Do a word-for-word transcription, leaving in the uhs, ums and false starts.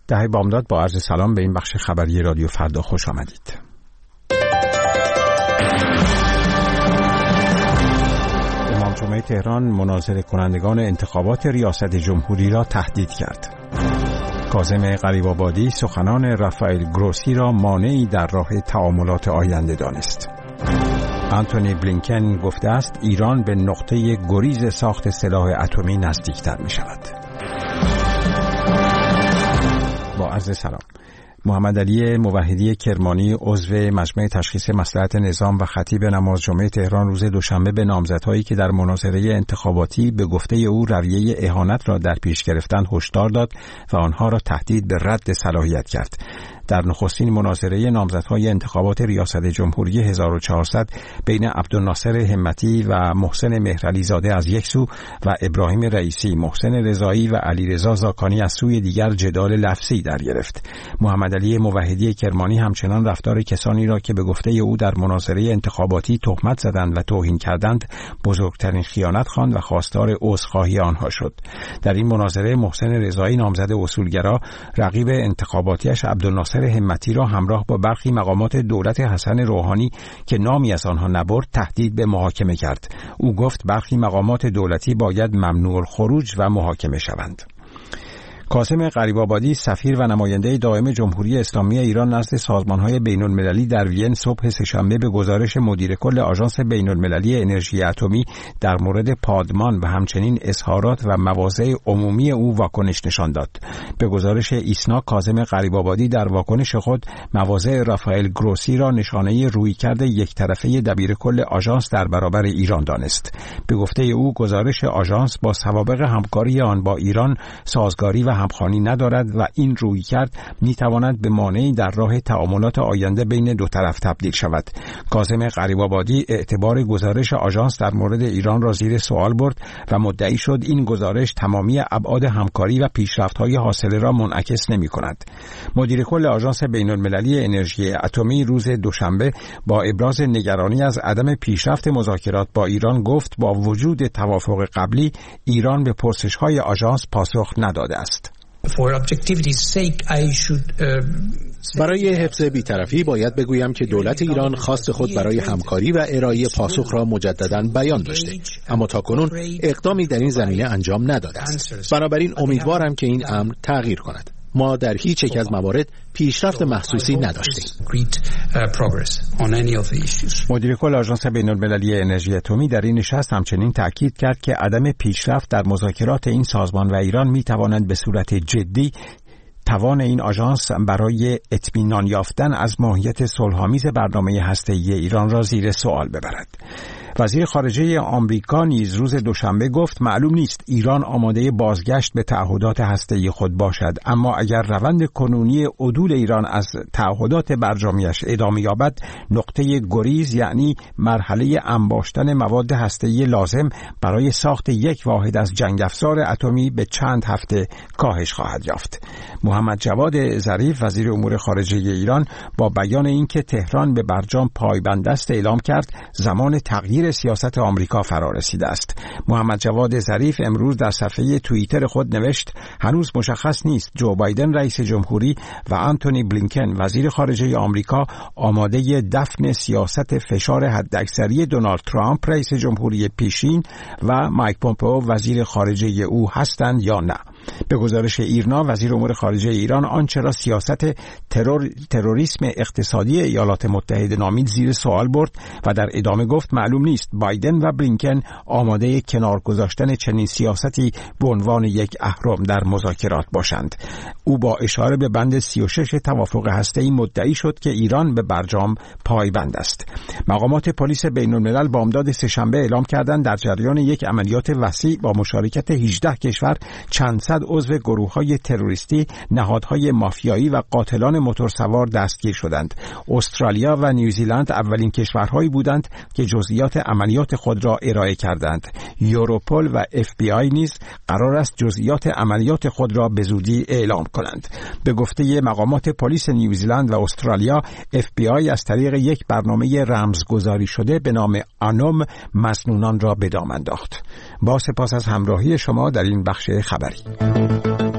دهه بامداد با عرض سلام به این بخش خبری رادیو فردا خوش آمدید. امام جمعه تهران مناظره کنندگان انتخابات ریاست جمهوری را تهدید کرد. کاظم غریب‌آبادی سخنان رافائل گروسی را مانعی در راه تعاملات آینده دانست. آنتونی بلینکن گفته است ایران به نقطه گریز ساخت سلاح اتمی نزدیکتر می شود. با عرض سلام. محمد علی موحدی کرمانی عضو مجمع تشخیص مصلحت نظام و خطیب نماز جمعه تهران روز دوشنبه به نامزدهایی که در مناظره انتخاباتی به گفته او رویه اهانت را در پیش گرفتند هشدار داد و آنها را تهدید به رد صلاحیت کرد. در نخستین مناظره نامزدهای انتخابات ریاست جمهوری هزار و چهارصد بین عبدالناصر همتی و محسن مهرعلی زاده از یک سو و ابراهیم رئیسی، محسن رضایی و علیرضا زاکانی از سوی دیگر جدال لفظی در گرفت. محمد علی موحدی کرمانی همچنان رفتار کسانی را که به گفته او در مناظره انتخاباتی تهمت زدند و توهین کردند بزرگترین خیانت خواند و خواستار عذرخواهی آنها شد. در این مناظره محسن رضایی نامزد اصولگرا رقیب انتخاباتیش عبدالناصر همتی را همراه با برخی مقامات دولت حسن روحانی که نامی از آنها نبرد تهدید به محاکمه کرد. او گفت برخی مقامات دولتی باید ممنوع الخروج و محاکمه شوند. کاظم غریب‌آبادی سفیر و نماینده دائم جمهوری اسلامی ایران نزد سازمان‌های بین‌المللی در وین صبح سه‌شنبه به گزارش مدیر کل آژانس بین‌المللی انرژی اتمی در مورد پادمان و همچنین اظهارات و مواضع عمومی او واکنش نشان داد. به گزارش ایسنا کاظم غریب‌آبادی در واکنش خود مواضع رافائل گروسی را نشانه رویکرد یک طرفه دبیر کل آژانس در برابر ایران دانست. به گفته او گزارش آژانس با سوابق همکاری آن با ایران سازگاری و همخوانی ندارد و این رویکرد میتواند به مانعی در راه تعاملات آینده بین دو طرف تبدیل شود. کاظم غریب‌آبادی اعتبار گزارش آژانس در مورد ایران را زیر سوال برد و مدعی شد این گزارش تمامی ابعاد همکاری و پیشرفت‌های حاصله را منعکس نمی‌کند. مدیر کل آژانس بین‌المللی انرژی اتمی روز دوشنبه با ابراز نگرانی از عدم پیشرفت مذاکرات با ایران گفت با وجود توافق قبلی ایران به پرسش‌های آژانس پاسخ نداده است. برای حفظ بی‌طرفی باید بگویم که دولت ایران خواست خود برای همکاری و ارائه پاسخ را مجدداً بیان داشته، اما تاکنون اقدامی در این زمینه انجام نداده است. بنابراین امیدوارم که این امر تغییر کند. ما در هیچ یک از موارد پیشرفت محسوسی نداشتیم. مدیر کل آژانس بین‌المللی انرژی اتمی در این نشست همچنین تأکید کرد که عدم پیشرفت در مذاکرات این سازمان و ایران می‌تواند به صورت جدی توان این آژانس برای اطمینان یافتن از ماهیت صلح‌آمیز برنامه هسته‌ای ایران را زیر سوال ببرد. وزیر خارجه آمریکا نیز روز دوشنبه گفت معلوم نیست ایران آماده بازگشت به تعهدات هسته‌ای خود باشد، اما اگر روند کنونی عدول ایران از تعهدات برجامیش ادامه یابد نقطه گریز یعنی مرحله انباشتن مواد هسته‌ای لازم برای ساخت یک واحد از جنگ افزار اتمی به چند هفته کاهش خواهد یافت. محمد جواد ظریف وزیر امور خارجه ایران با بیان اینکه تهران به برجام پایبند است اعلام کرد زمان تغییر سیاست آمریکا فرا رسیده است. محمد جواد ظریف امروز در صفحه توییتر خود نوشت هنوز مشخص نیست جو بایدن رئیس جمهوری و آنتونی بلینکن وزیر خارجه آمریکا آماده دفن سیاست فشار حداکثری دونالد ترامپ رئیس جمهوری پیشین و مایک پومپئو وزیر خارجه او هستند یا نه. به گزارش ایرنا وزیر امور خارجه ایران آنچه را سیاست ترور تروریسم اقتصادی ایالات متحده نامید زیر سوال برد و در ادامه گفت معلوم نیست بایدن و بلینکن آماده کنار گذاشتن چنین سیاستی به عنوان یک اهرم در مذاکرات باشند. او با اشاره به بند سی و شش توافق هسته‌ای مدعی شد که ایران به برجام پایبند است. مقامات پلیس بین‌الملل بامداد سه‌شنبه اعلام کردند در جریان یک عملیات وسیع با مشارکت هجده کشور چند صد عضو گروه‌های تروریستی، نهادهای مافیایی و قاتلان موتورسوار دستگیر شدند. استرالیا و نیوزیلند اولین کشورهایی بودند که جزئیات عملیات خود را ارائه کردند. یوروپول و اف بی آی نیز قرار است جزئیات عملیات خود را به زودی اعلام کنند. به گفته مقامات پلیس نیوزیلند و استرالیا، اف بی آی از طریق یک برنامه رمزگذاری شده به نام آنوم مظنونان را به دام انداخت. با سپاس از همراهی شما در این بخش خبری.